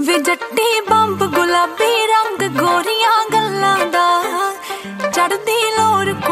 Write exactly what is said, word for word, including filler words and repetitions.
ਵੇ ਜੱਟੀ ਬੰਬ ਗੁਲਾਬੀ ਰੰਗ ਗੋਰੀਆਂ ਗੱਲਾਂ ਦਾ ਚੜਦੀ ਲੋਰ